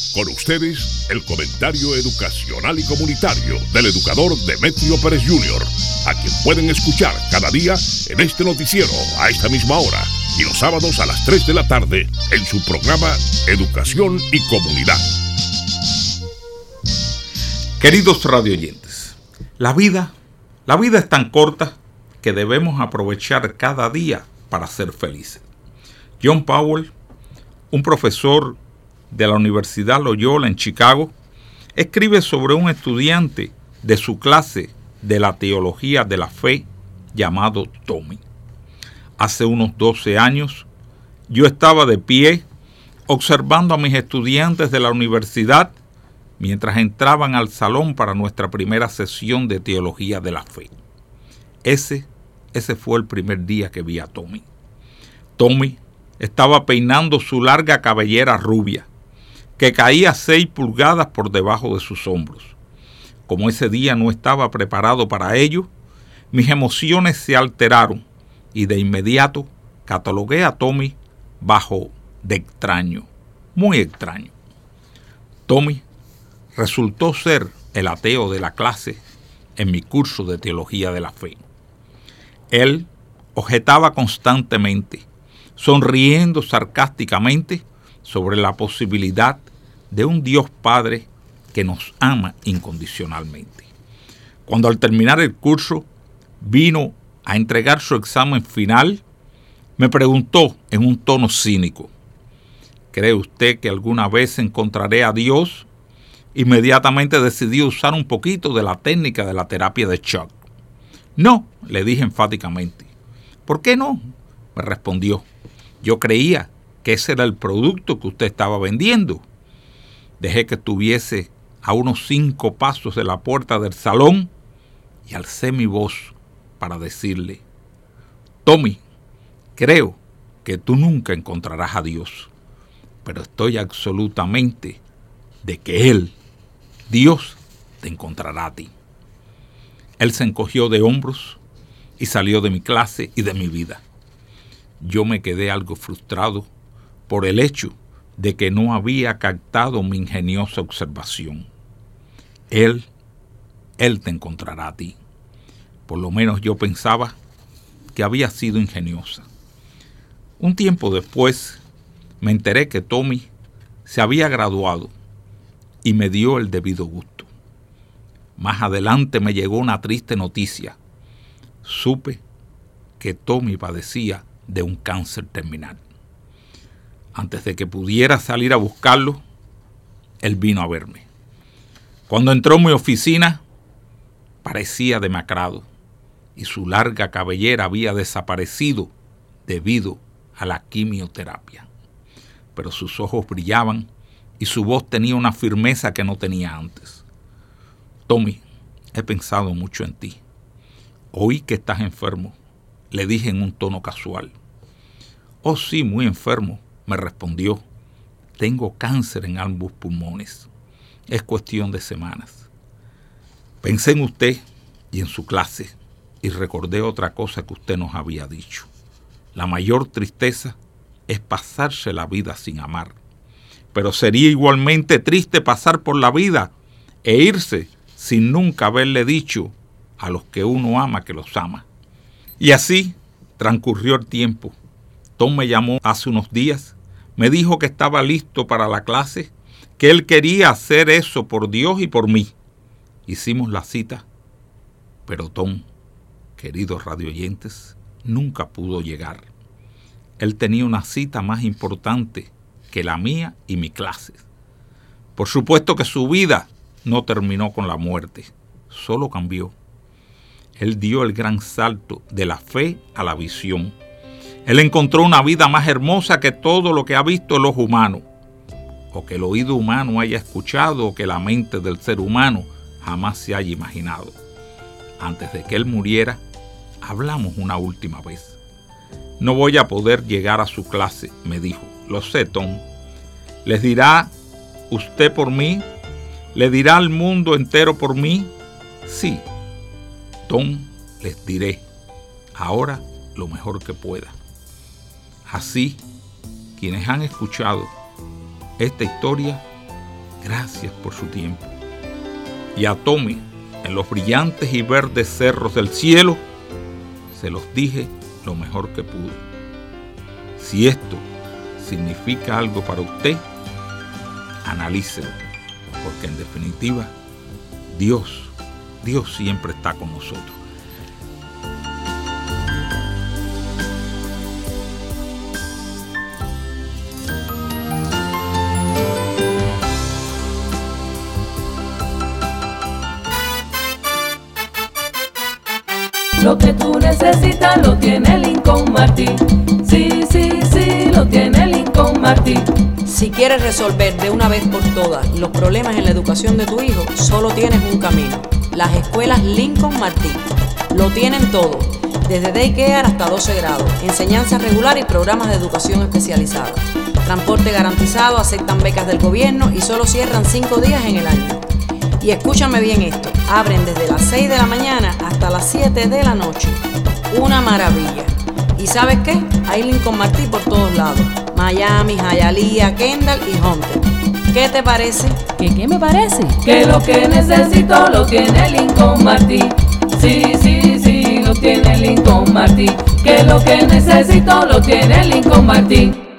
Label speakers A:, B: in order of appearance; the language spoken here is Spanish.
A: Con ustedes, el comentario educacional y comunitario del educador Demetrio Pérez Jr., a quien pueden escuchar cada día en este noticiero a esta misma hora y los sábados a las 3 de la tarde en su programa Educación y Comunidad.
B: Queridos radioyentes, la vida es tan corta que debemos aprovechar cada día para ser felices. John Powell, un profesor de la Universidad Loyola en Chicago, escribe sobre un estudiante de su clase de la teología de la fe llamado Tommy. Hace unos 12 años, yo estaba de pie observando a mis estudiantes de la universidad mientras entraban al salón para nuestra primera sesión de teología de la fe. Ese fue el primer día que vi a Tommy. Tommy estaba peinando su larga cabellera rubia, que caía 6 pulgadas por debajo de sus hombros. Como ese día no estaba preparado para ello, mis emociones se alteraron y de inmediato catalogué a Tommy bajo de extraño, muy extraño. Tommy resultó ser el ateo de la clase en mi curso de teología de la fe. Él objetaba constantemente, sonriendo sarcásticamente sobre la posibilidad de un Dios Padre que nos ama incondicionalmente. Cuando al terminar el curso vino a entregar su examen final, me preguntó en un tono cínico: ¿cree usted que alguna vez encontraré a Dios? Inmediatamente decidí usar un poquito de la técnica de la terapia de shock. No, le dije enfáticamente. ¿Por qué no?, me respondió. Yo creía que ese era el producto que usted estaba vendiendo. Dejé que estuviese a unos 5 pasos de la puerta del salón y alcé mi voz para decirle: Tommy, creo que tú nunca encontrarás a Dios, pero estoy absolutamente de que Él, Dios, te encontrará a ti. Él se encogió de hombros y salió de mi clase y de mi vida. Yo me quedé algo frustrado por el hecho de que no había captado mi ingeniosa observación. Él te encontrará a ti. Por lo menos yo pensaba que había sido ingeniosa. Un tiempo después me enteré que Tommy se había graduado y me dio el debido gusto. Más adelante me llegó una triste noticia. Supe que Tommy padecía de un cáncer terminal. Antes de que pudiera salir a buscarlo, él vino a verme. Cuando entró en mi oficina, parecía demacrado y su larga cabellera había desaparecido debido a la quimioterapia. Pero sus ojos brillaban y su voz tenía una firmeza que no tenía antes. Tommy, he pensado mucho en ti. Oí que estás enfermo, le dije en un tono casual. Oh, sí, muy enfermo, me respondió. Tengo cáncer en ambos pulmones. Es cuestión de semanas. Pensé en usted y en su clase y recordé otra cosa que usted nos había dicho. La mayor tristeza es pasarse la vida sin amar. Pero sería igualmente triste pasar por la vida e irse sin nunca haberle dicho a los que uno ama que los ama. Y así transcurrió el tiempo. Tom me llamó hace unos días, me dijo que estaba listo para la clase, que él quería hacer eso por Dios y por mí. Hicimos la cita, pero Tom, queridos radioyentes, nunca pudo llegar. Él tenía una cita más importante que la mía y mi clase. Por supuesto que su vida no terminó con la muerte, solo cambió. Él dio el gran salto de la fe a la visión. Él encontró una vida más hermosa que todo lo que ha visto el ojo humano, o que el oído humano haya escuchado, o que la mente del ser humano jamás se haya imaginado. Antes de que él muriera, hablamos una última vez. No voy a poder llegar a su clase, me dijo. Lo sé, Tom. ¿Les dirá usted por mí? ¿Le dirá al mundo entero por mí? Sí. Tom, les diré. Ahora lo mejor que pueda. Así, quienes han escuchado esta historia gracias por su tiempo. Y a Tommy, en los brillantes y verdes cerros del cielo, se los dije lo mejor que pude. Si esto significa algo para usted, analícelo, porque en definitiva, Dios siempre está con nosotros.
C: Lo que tú necesitas lo tiene Lincoln Martin. Sí, lo tiene Lincoln Martin.
D: Si quieres resolver de una vez por todas los problemas en la educación de tu hijo, solo tienes un camino: las escuelas Lincoln Martin. Lo tienen todo, desde daycare hasta 12 grados, enseñanza regular y programas de educación especializada. Transporte garantizado, aceptan becas del gobierno y solo cierran 5 días en el año. Y escúchame bien esto, abren desde las 6 de la mañana hasta las 7 de la noche. Una maravilla. ¿Y sabes qué? Hay Lincoln Martin por todos lados: Miami, Hialeah, Kendall y Hunter. ¿Qué te parece?
C: ¿Qué me parece? Que lo que necesito lo tiene Lincoln Martin. Sí, lo tiene Lincoln Martin. Que lo que necesito lo tiene Lincoln Martin.